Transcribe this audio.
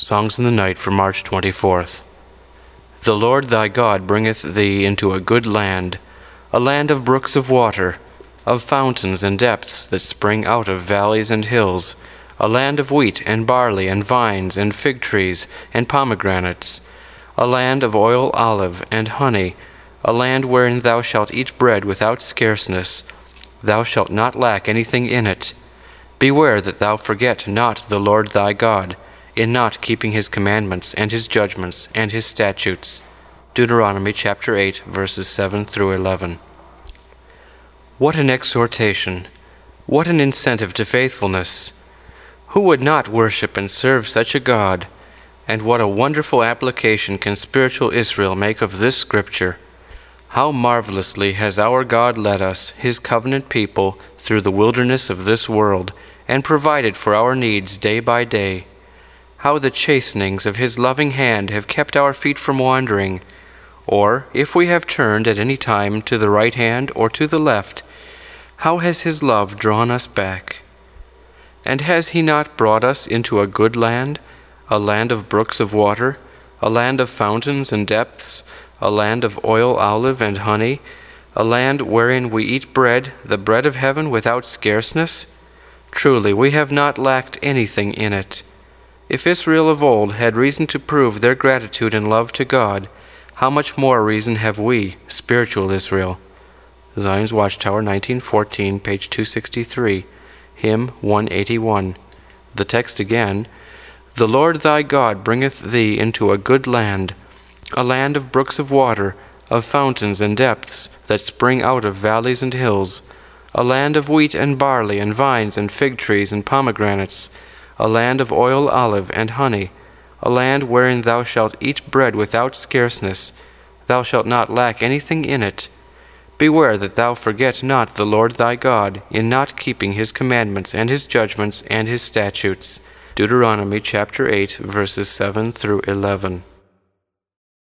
Songs in the Night for March 24th. The Lord thy God bringeth thee into a good land, a land of brooks of water, of fountains and depths that spring out of valleys and hills, a land of wheat and barley and vines and fig trees and pomegranates, a land of oil, olive, and honey, a land wherein thou shalt eat bread without scarceness. Thou shalt not lack anything in it. Beware that thou forget not the Lord thy God, in not keeping his commandments and his judgments and his statutes. Deuteronomy chapter 8, verses 7 through 11. What an exhortation! What an incentive to faithfulness! Who would not worship and serve such a God? And what a wonderful application can spiritual Israel make of this scripture! How marvelously has our God led us, his covenant people, through the wilderness of this world, and provided for our needs day by day. How the chastenings of his loving hand have kept our feet from wandering, or, if we have turned at any time to the right hand or to the left, how has his love drawn us back? And has he not brought us into a good land, a land of brooks of water, a land of fountains and depths, a land of oil, olive, and honey, a land wherein we eat bread, the bread of heaven, without scarceness? Truly, we have not lacked anything in it. If Israel of old had reason to prove their gratitude and love to God, how much more reason have we, spiritual Israel? Zion's Watchtower, 1914, page 263, hymn 181. The text again, The Lord thy God bringeth thee into a good land, a land of brooks of water, of fountains and depths that spring out of valleys and hills, a land of wheat and barley and vines and fig trees and pomegranates, a land of oil, olive, and honey, a land wherein thou shalt eat bread without scarceness. Thou shalt not lack anything in it. Beware that thou forget not the Lord thy God, in not keeping his commandments and his judgments and his statutes. Deuteronomy chapter 8, verses 7 through 11.